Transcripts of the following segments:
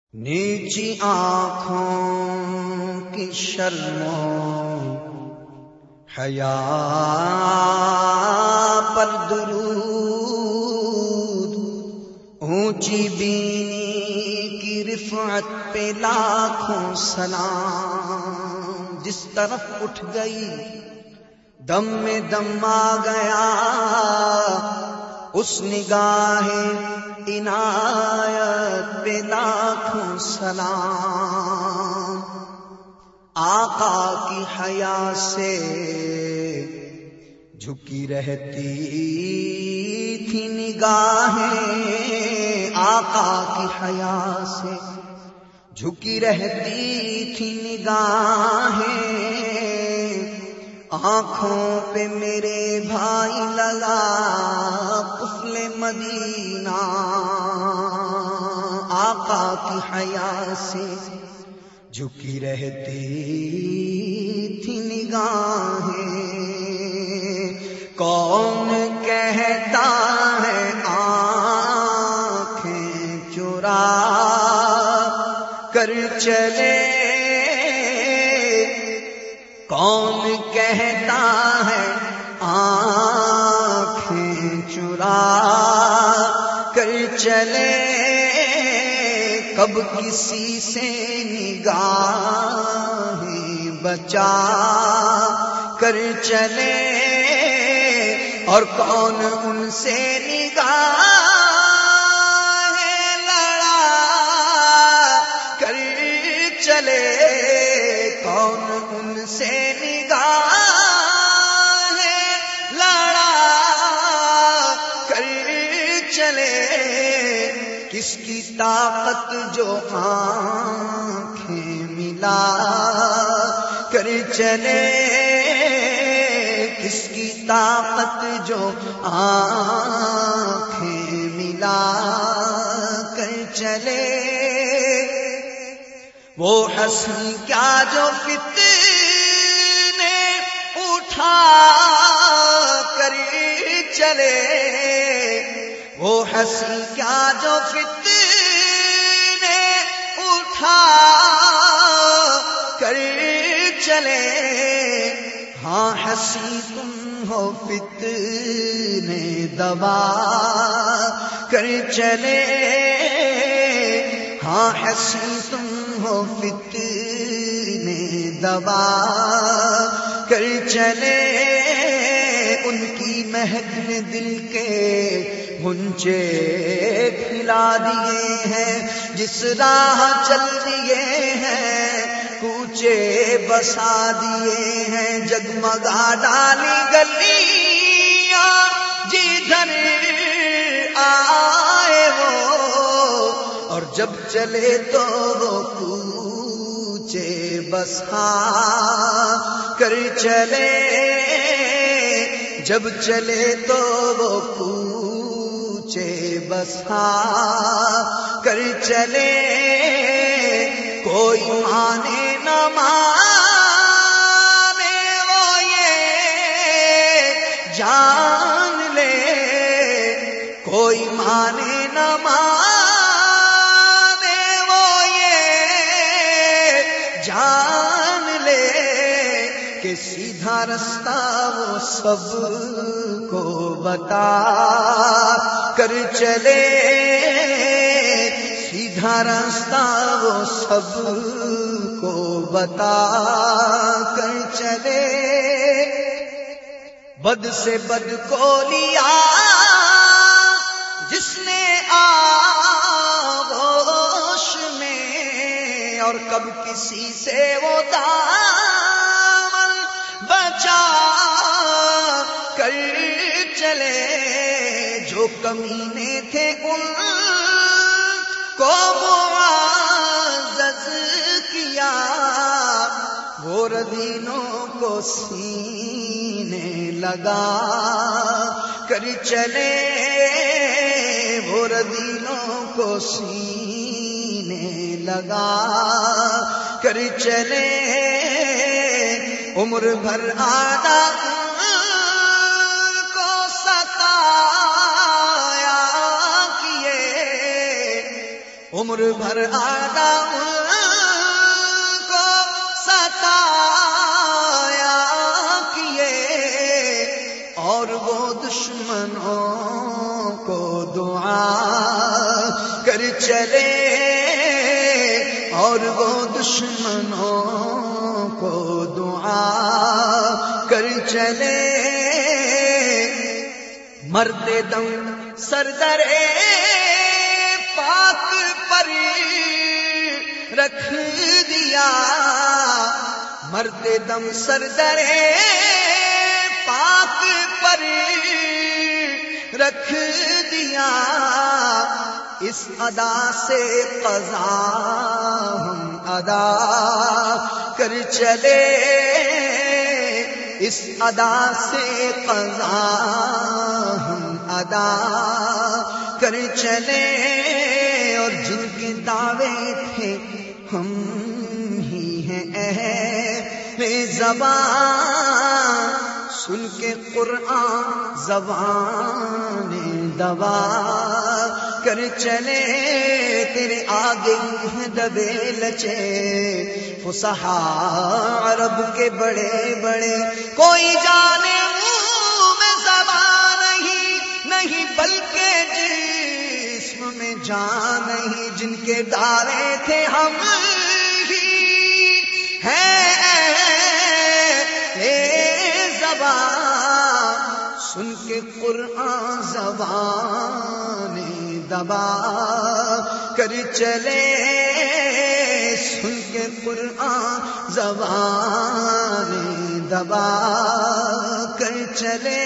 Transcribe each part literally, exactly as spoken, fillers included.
نیچی آنکھوں کی شرم و حیا پر درود، اونچی بینی کی رفعت پہ لاکھوں سلام۔ جس طرف اٹھ گئی دم میں دم آ گیا، اس نگاہ عنایت پہ لاکھوں سلام۔ آقا کی حیا سے جھکی رہتی تھی نگاہیں، آقا کی حیا سے جھکی رہتی تھی نگاہیں، آنکھوں پہ میرے بھائی لگا قفل مدینہ، آقا کی حیا سے جھکی رہتی تھی نگاہیں۔ کون کہتا ہے آنکھیں چرا کر چلے، کون کہتا ہے آنکھیں چرا کر چلے، کب کسی سے نگاہیں بچا کر چلے، اور کون ان سے نگاہیں لڑا کر چلے، کون ان سے نگاہیں لڑا کر چلے، کس کی طاقت جو آنکھیں ملا کر چلے، کس کی طاقت جو آنکھیں ملا کر چلے، وہ ہنسی کیا جو فتنے اٹھا کر چلے، وہ ہنسی کیا جو فتنے اٹھا کر چلے، ہاں ہنسی تم ہو فتنے دبا کر چلے، ہاں ہنسی تم ہو فتنے دبا کر چلے، ان کی مہک نے دل کے غنچے کھلا دیے ہیں، جس راہ چل دیے ہیں کوچے بسا دیے ہیں، جگمگا ڈالی گلیاں جدھر آئے وہ، اور جب چلے تو وہ کوچے بسا کر چلے، جب چلے تو وہ کوچے بسا کر چلے، کوئی مانے نہ مانے وہ یہ جان لے، کوئی مانے نہ مانے وہ یہ جان لے، کہ سیدھا رستہ وہ سب کو بتا کر چلے، سیدھا راستہ وہ سب کو بتا کر چلے، بد سے بد کو لیا جس نے آغوش میں، اور کب کسی سے وہ دامن بچا کر چلے، جو کمینے تھے ان کو معزز کیا، وہ رذیلوں کو سینے لگا کر چلے، وہ رذیلوں کو سینے لگا کر چلے، عمر بھر آدھا کو ستایا کیے، عمر بھر آدم کو ستایا کیے اور وہ دشمنوں کو دعا کر چلے اور وہ دشمنوں کو دعا کر چلے مرتے دم سردر پاک پر رکھ دیا مرتے دم سردر پاک پر رکھ دیا اس ادا سے قضا ہم ادا کر چلے اس ادا سے قضا ہم ادا کر چلے اور جن کے دعوے تھے ہم ہی ہیں اہل زبان سن کے قرآن زبان دبا کر چلے تیرے آگے دبے لچے فصحاء عرب کے بڑے بڑے کوئی جانے منہ میں زبان نہیں نہیں بلکہ جسم میں جان نہیں جن کے دعوے تھے ہم ہی ہیں سن کے قرآن زبان دبا کر چلے سن کے قرآن زبان دبا کر چلے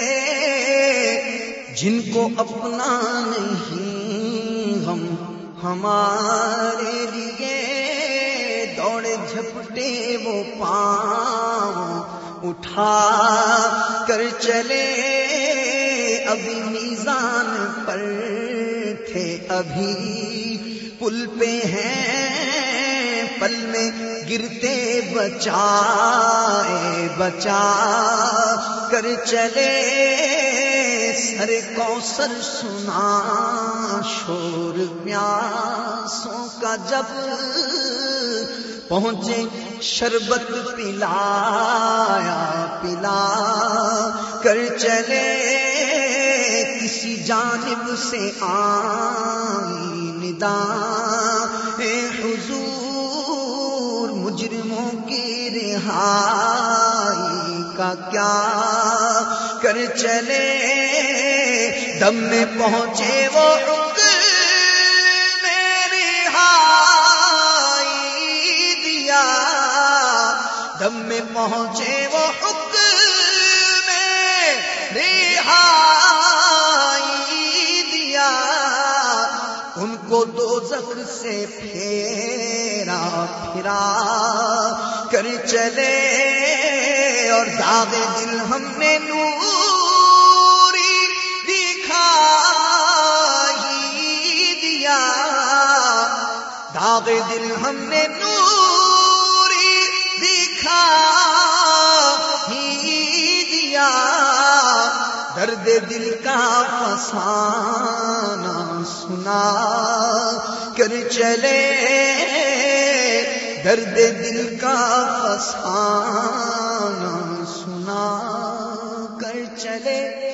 جن کو اپنا نہیں ہم ہمارے لیے دوڑے جھپٹے وہ پاؤں اٹھا کر چلے ابھی میزان پر تھے ابھی پل پہ ہیں پل میں گرتے بچائے بچا کر چلے سر کوثر سنا شور پیاسوں کا جب پہنچے شربت پلایا پلا کر چلے کسی جانب سے آئی ندا اے حضور مجرموں کی رہائی کا کیا کر چلے دم میں پہنچے وہ دم میں پہنچے وہ حکم میں رہائی دیا ان کو دوزخ سے پھیرا پھرا کر چلے اور داغ دل ہم نے نوری دکھائی دیا داغ دل ہم نے نوری ہی دیا درد دل کا فسانہ سنا کر چلے درد دل کا فسانہ سنا کر چلے